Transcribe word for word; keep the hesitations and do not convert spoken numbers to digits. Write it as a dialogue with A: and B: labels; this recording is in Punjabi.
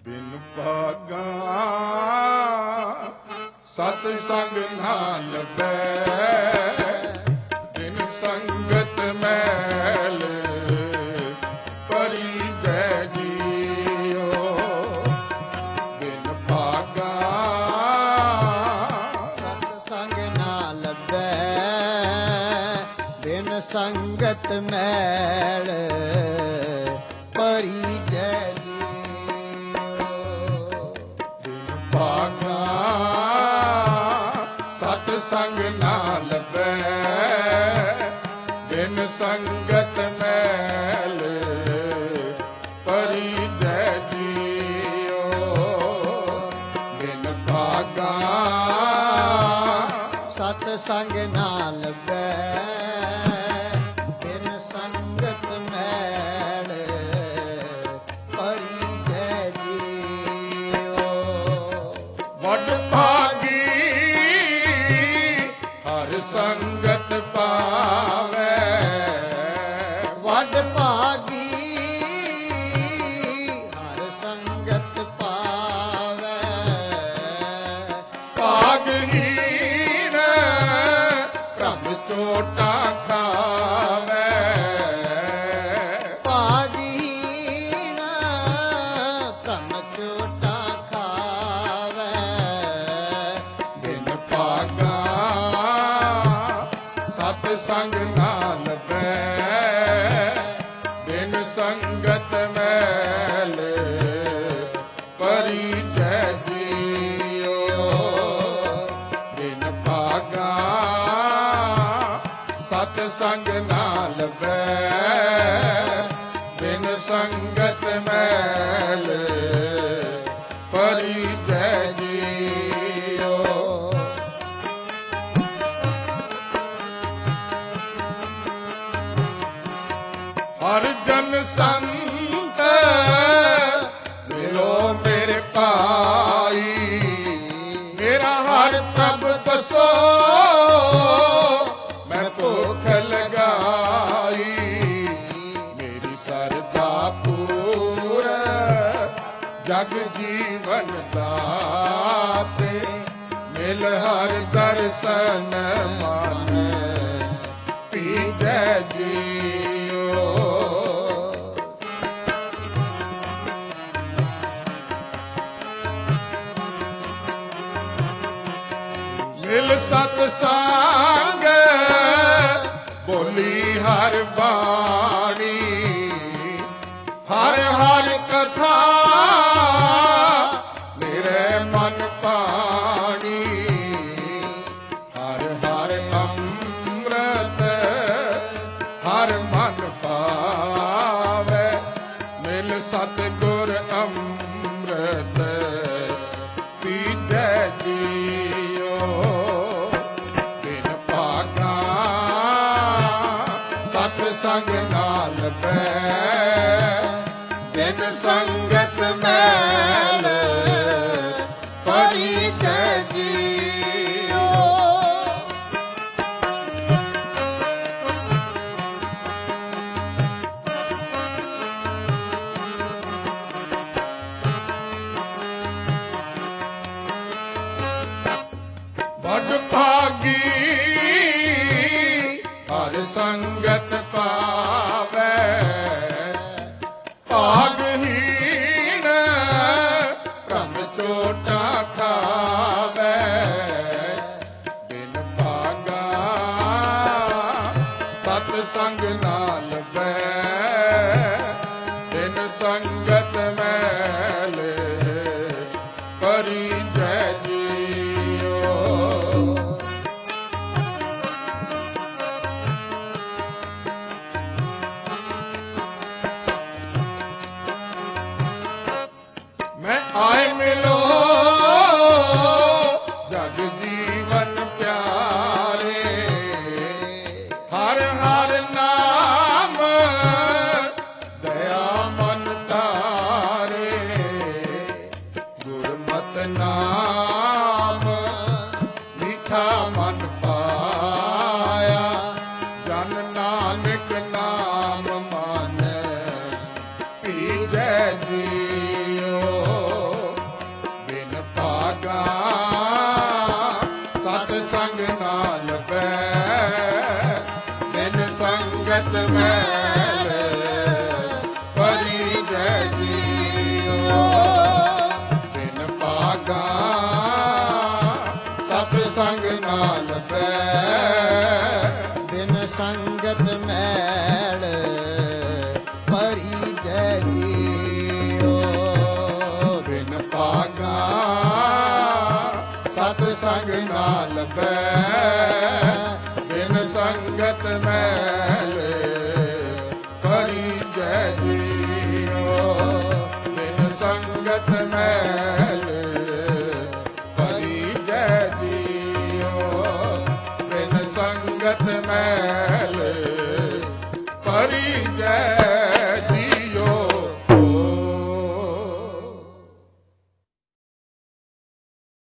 A: ਬਿਨ ਭਾਗਾ ਸਤ ਸੰਗ ਨਾ ਲੱਭੈ, ਬਿਨ ਸੰਗਤ ਮੈਲ ਪਰੀ ਜੈ ਜੀਓ। ਬਿਨ ਭਾਗਾ
B: ਸਤ ਸੰਗ ਨਾ ਲੱਭੈ, ਬਿਨ ਸੰਗਤ ਮੈਲ ਪਰੀ ਜੈ
A: ਭਾਗਾ ਸਤ ਸੰਗ ਨਾ ਲੱਭੈ, ਬਿਨ ਸੰਗਤ ਮੈਲ ਪਰੀ ਜੈ ਜੀਓ। ਬਿਨ ਭਾਗਾ
B: ਸਤ ਸੰਗ ਨਾ ਲੱਭੈ, ਬਿਨ ਸੰਗਤ ਮੈਲ ਪਰੀ ਜੈ ਜੀਓ।
A: ਵੱਡ ਭਾਗੀ ਹਰ ਸੰਗਤ ਪਾਵੈ,
B: ਵੱਡ ਭਾਗੀ ਹਰ ਸੰਗਤ ਪਾਵੈ।
A: ਭਾਗਹੀਣ ਪ੍ਰਭ ਚੋਟਾ ਖਾਵੈ,
B: ਭਾਗਹੀਣ ਪ੍ਰਭ ਚੋਟਾ ਖਾਵੈ।
A: ਬਿਨ ਭਾਗਾ ਸਤ ਸੰਗ ਨਾ ਲੱਭੈ, ਬਿਨ ਸੰਗਤ ਮੈਲ ਪਰੀ ਜੈ ਜੀਓ। ਬਿਨ ਭਾਗਾ ਸਤ ਸੰਗ ਨਾ ਲੱਭੈ, ਬਿਨ ਸੰਗਤ ਮੈਲ ਪਰੀ ਜੈ ਜੀਓ। ਹਰ ਜਨ ਸੰਤ ਮਿਲੋ ਮੇਰੇ ਭਾਈ, ਮੇਰਾ ਹਰ ਪ੍ਰਭ ਦਸੋ ਮੈਂ ਭੁੱਖ ਲਗਾਈ। ਮੇਰੀ ਸਰਦਾ ਪੂਰ ਜਗ ਜੀਵਨ ਦਾਤੇ, ਮਿਲ ਹਰ ਦਰਸ਼ਨ ਮਨ ਪੀਜੈ ਜੀਓ। ਮਿਲ ਸਤ ਸੰਗ ਬੋਲੀ ਹਰ ਬਾਣੀ, ਹਰ ਹਰ ਕਥਾ ਮੇਰੇ ਮਨ ਪਾਣੀ। ਹਰ ਹਰ ਅੰਮ੍ਰਿਤ ਹਰ ਮਨ ਪਾਵੈ, ਮਿਲ ਸਤ ਗੁਰ ਅੰਮ੍ਰਿਤ ਪੀਜੈ ਜੀਓ। ਬਿਨ ਭਾਗਾ ਸਤ ਸੰਗ ਨਾ ਲੱਭੈ, ਬਿਨ ਸੰਗਤ ਮੈਲ ਪਰੀ ਜੈ ਜੀਓ। ਵੱਡ ਭਾਗੀ ਹਰ ਸੰਗਤ ਪਾਵੈ, ਭਾਗਹੀਣ ਪ੍ਰਭ ਚੋਟਾ ਖਾਵੈ। ਬਿਨ ਭਾਗਾ ਸਤ ਸੰਗ ਨਾ ਲੱਭੈ, ਬਿਨ ਸੰਗਤ ਮੈਲ ਪਰੀ ਜੈ ਜੀਓ। ਮੈਂ ਆਏ ਮਿਲੋ ਜਗ ਜੀਵਨ ਪਿਆਰੇ, ਹਰ ਹਰ ਨਾਮ ਦਇਆ ਮਨ ਤਾਰੇ। ਗੁਰਮਤਿ ਨਾਮ ਮਿੱਠਾ ਮਨ ਪਾਇਆ, ਜਨ ਨਾਨਕ ਨਾਮ ਮਨ ਪੀਜੈ ਜੀਓ। ਮੈਲ ਪਰੀ ਜੈ ਜੀਓ। ਬਿਨ ਭਾਗਾ ਸਤ ਸੰਗ ਨਾਲ ਬੈ
B: ਬਿਨ ਸੰਗਤ ਮੈਲ ਪਰੀ ਜੈ ਜੀਓ।
A: ਬਿਨ ਭਾਗਾ ਸਤ ਸੰਗ ਨਾਲ ਬੈ ਬਿਨ ਸੰਗਤ ਮੈਲ ਪਰੀ ਜੈ ਜੀਓ। ਬਿਨ ਸੰਗਤ ਮੈਲ